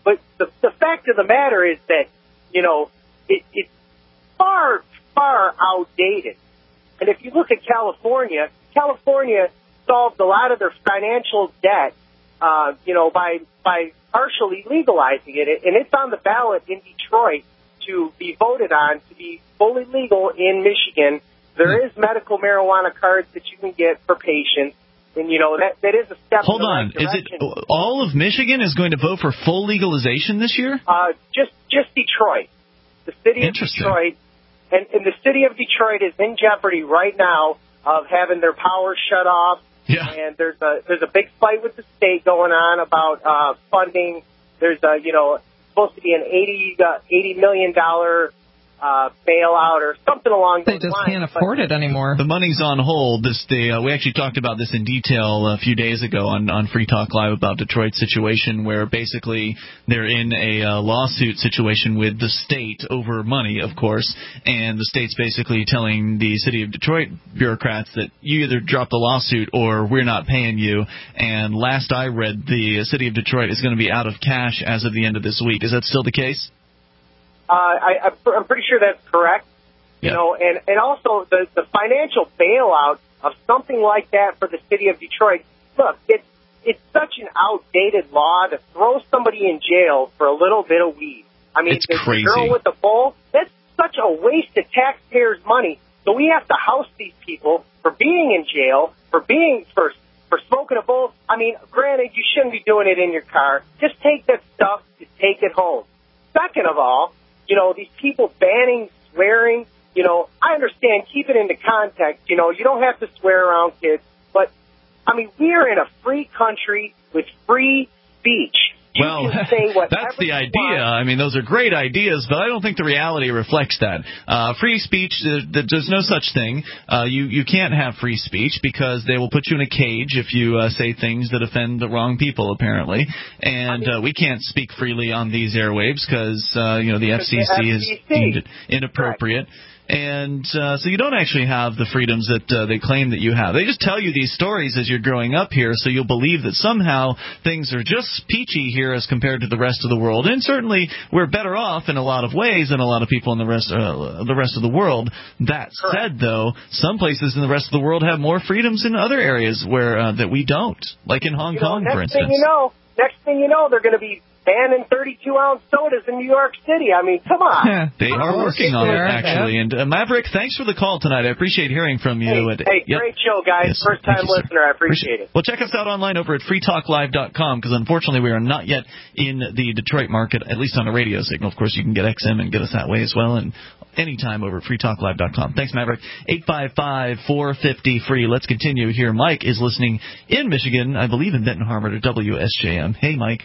But the, the fact of the matter is that, you know, it, it's far, far outdated. And if you look at California, California solved a lot of their financial debt, uh, you know, by by partially legalizing it. And it's on the ballot in Detroit to be voted on to be fully legal in Michigan. There is medical marijuana cards that you can get for patients. And, you know, that, that is a step Hold in the on. right direction. Is it all of Michigan is going to vote for full legalization this year? Uh, just just Detroit. The city of Detroit. And, and the city of Detroit is in jeopardy right now of having their power shut off. Yeah. And there's a there's a big fight with the state going on about uh, funding. There's a, you know, supposed to be an eighty, uh, eighty million dollars uh, bailout or something along those lines. They just can't afford it anymore. The money's on hold. This day, uh, we actually talked about this in detail a few days ago on, on Free Talk Live about Detroit's situation, where basically they're in a uh, lawsuit situation with the state over money, of course, and the state's basically telling the city of Detroit bureaucrats that you either drop the lawsuit or we're not paying you. And last I read, the city of Detroit is going to be out of cash as of the end of this week. Is that still the case? Uh, I, I'm pretty sure that's correct. You know, and, and also the, the financial bailout of something like that for the city of Detroit. Look, it's it's such an outdated law to throw somebody in jail for a little bit of weed. I mean, it's the crazy. girl with the bowl, that's such a waste of taxpayers' money. So we have to house these people for being in jail, for being for for smoking a bowl. I mean, granted, you shouldn't be doing it in your car. Just take that stuff and take it home. Second of all, you know, these people banning swearing, you know, I understand, keep it into context. You know, you don't have to swear around kids. But, I mean, we're in a free country with free speech. You Well, can say whatever that's the you idea. want. I mean, those are great ideas, but I don't think the reality reflects that. Uh, free speech, uh, there's no such thing. Uh, you, you can't have free speech because they will put you in a cage if you uh, say things that offend the wrong people, apparently. And uh, we can't speak freely on these airwaves because, uh, you know, the F C C has deemed it inappropriate. And uh, so you don't actually have the freedoms that uh, they claim that you have. They just tell you these stories as you're growing up here, so you'll believe that somehow things are just peachy here as compared to the rest of the world. And certainly we're better off in a lot of ways than a lot of people in the rest uh, the rest of the world. That said, though, some places in the rest of the world have more freedoms in other areas where uh, that we don't, like in Hong You know, Kong, next for instance. thing you know, next thing you know, they're going to be banning thirty-two ounce sodas in New York City. I mean, come on. They are working on it, actually. And uh, Maverick, thanks for the call tonight. I appreciate hearing from you. Hey, At, hey yep. great show, guys. Yes, First thank time you, sir. listener. I appreciate it. Well, check us out online over at free talk live dot com because unfortunately we are not yet in the Detroit market, at least on a radio signal. Of course, you can get X M and get us that way as well. And anytime over at free talk live dot com. Thanks, Maverick. eight five five, four five zero, free. Let's continue here. Mike is listening in Michigan, I believe in Benton Harbor to W S J M. Hey, Mike.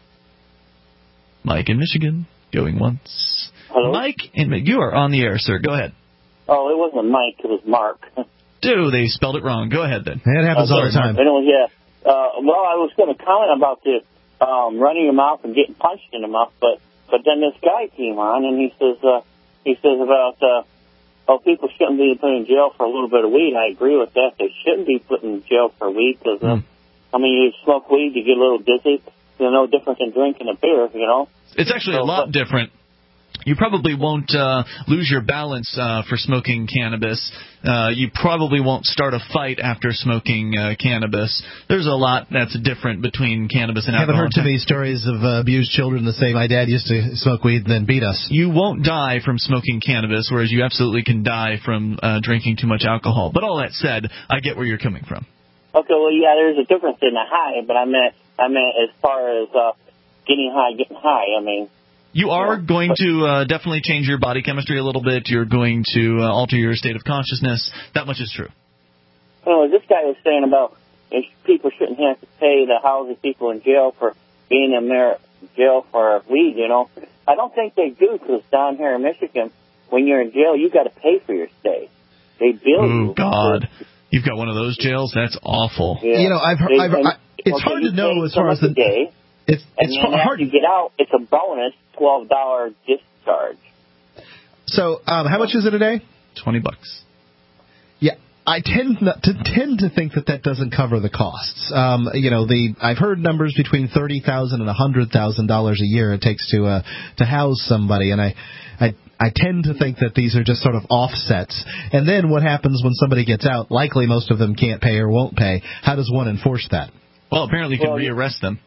Mike in Michigan, going once. Hello? Mike, in, you are on the air, sir. Go ahead. Oh, it wasn't Mike. It was Mark. Dude, they spelled it wrong. Go ahead, then. It happens all the time. Anyway, yeah. Uh, well, I was going to comment about the um, running your mouth and getting punched in the mouth, but but then this guy came on and he says uh, he says about uh, oh people shouldn't be put in jail for a little bit of weed. I agree with that. They shouldn't be put in jail for weed because uh, mm. I mean you smoke weed, you get a little dizzy. They're no different than drinking a beer, you know. It's actually so, a lot but, different. You probably won't uh, lose your balance uh, for smoking cannabis. Uh, you probably won't start a fight after smoking uh, cannabis. There's a lot that's different between cannabis and I haven't alcohol. heard too many stories of uh, abused children that say, my dad used to smoke weed and then beat us. You won't die from smoking cannabis, whereas you absolutely can die from uh, drinking too much alcohol. But all that said, I get where you're coming from. Okay, well, yeah, there's a difference in the high, but I meant, I meant as far as uh, getting high, getting high. I mean, you are going to uh, definitely change your body chemistry a little bit. You're going to uh, alter your state of consciousness. That much is true. Well, this guy was saying about if people shouldn't have to pay to house people in jail for being in their jail for weed, you know. I don't think they do because down here in Michigan, when you're in jail, you got to pay for your stay. They bill you. Oh, God. You've got one of those jails? That's awful. Yeah. You know, I've heard, They, I've, and, I, it's okay, hard to you know pay as so far as much the a day, it's and it's then hard after you get out, it's a bonus twelve dollar discharge. So, um, how much is it a day? Twenty bucks. Yeah, I tend not to tend to think that that doesn't cover the costs. Um, you know, the I've heard numbers between thirty thousand and a hundred thousand dollars a year it takes to uh, to house somebody, and I, I I tend to think that these are just sort of offsets. And then what happens when somebody gets out? Likely, most of them can't pay or won't pay. How does one enforce that? Well, apparently you can Well, rearrest them.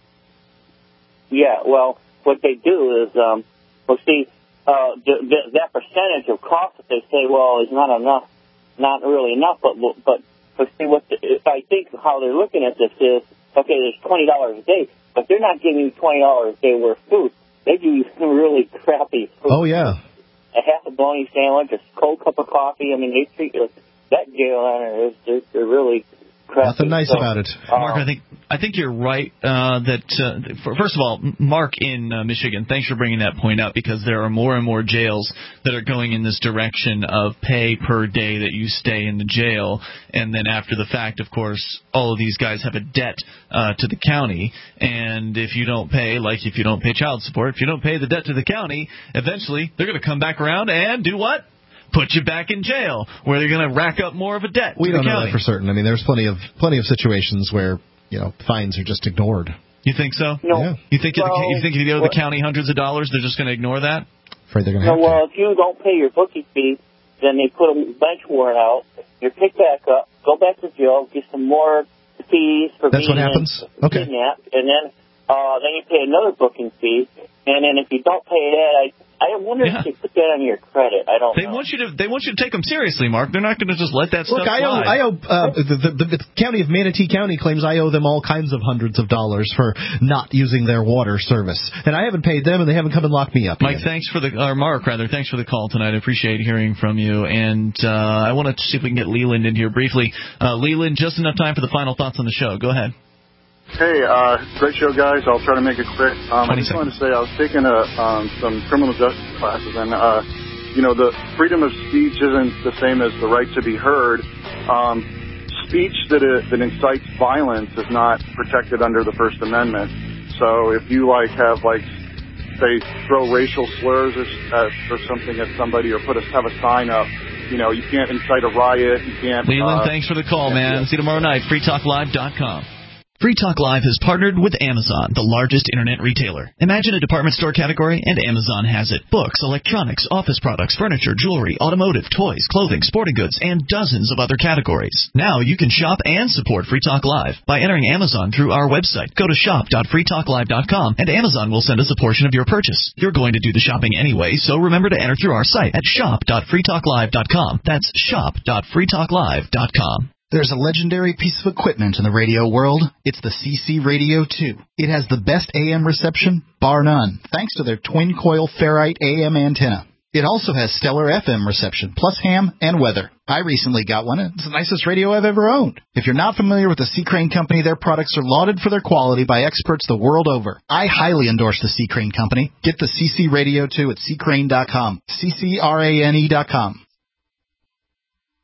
Yeah, well, what they do is, um, well, see, uh, the, the, that percentage of cost that they say, well, is not enough, not really enough, but but, but see, what the, if I think how they're looking at this is, okay, there's twenty dollars a day, but they're not giving you twenty dollars a day worth of food. They give you some really crappy food. Oh, yeah. A half a bologna sandwich, a cold cup of coffee. I mean, they treat you, that jail owner is, they're, they're really crappy. Nothing nice so, about it. Mark, I think I think you're right uh, that, uh, for, first of all, Mark in uh, Michigan, thanks for bringing that point up, because there are more and more jails that are going in this direction of pay per day that you stay in the jail. And then after the fact, of course, all of these guys have a debt uh, to the county. And if you don't pay, like if you don't pay child support, if you don't pay the debt to the county, eventually they're going to come back around and do what? Put you back in jail, where they're going to rack up more of a debt. We to don't the know county. that for certain. I mean, there's plenty of plenty of situations where, you know, fines are just ignored. You think so? No. Yeah. You think if Well, the, you think if you owe the what- county hundreds of dollars, they're just going to ignore that? Afraid they're going to No, have to. well, if you don't pay your bookie fee, then they put a bench warrant out. You're picked back up, go back to jail, get some more fees for That's being what happens? in- Okay. kidnapped, and then uh, then you pay another booking fee. And then if you don't pay that, I I wonder Yeah. if they put that on your credit. I don't They know. want you to they want you to take them seriously, Mark. They're not going to just let that Look, stuff I owe, slide. I owe uh, the, the, the county of Manatee County claims I owe them all kinds of hundreds of dollars for not using their water service, and I haven't paid them, and they haven't come and locked me up. Mike, yet. thanks for the or Mark rather, thanks for the call tonight. I appreciate hearing from you, and uh, I want to see if we can get Leland in here briefly. Uh, Leland, just enough time for the final thoughts on the show. Go ahead. Hey, uh, great show, guys. I'll try to make it quick. Um, I just seconds. wanted to say I was taking a, um, some criminal justice classes, and, uh, you know, the freedom of speech isn't the same as the right to be heard. Um, speech that, uh, that incites violence is not protected under the First Amendment. So if you, like, have, like, say, throw racial slurs or, uh, or something at somebody or put a, have a sign up, you know, you can't incite a riot. You can't. Leland, uh, thanks for the call, man. See you tomorrow night. free talk live dot com. Free Talk Live has partnered with Amazon, the largest internet retailer. Imagine a department store category, and Amazon has it. Books, electronics, office products, furniture, jewelry, automotive, toys, clothing, sporting goods, and dozens of other categories. Now you can shop and support Free Talk Live by entering Amazon through our website. Go to shop dot free talk live dot com, and Amazon will send us a portion of your purchase. You're going to do the shopping anyway, so remember to enter through our site at shop dot free talk live dot com. That's shop dot free talk live dot com. There's a legendary piece of equipment in the radio world. It's the C C Radio two. It has the best A M reception, bar none, thanks to their twin-coil ferrite A M antenna. It also has stellar F M reception, plus ham and weather. I recently got one, and it's the nicest radio I've ever owned. If you're not familiar with the C. Crane Company, their products are lauded for their quality by experts the world over. I highly endorse the C. Crane Company. Get the C C Radio two at c crane dot com, C C R A N E dot com.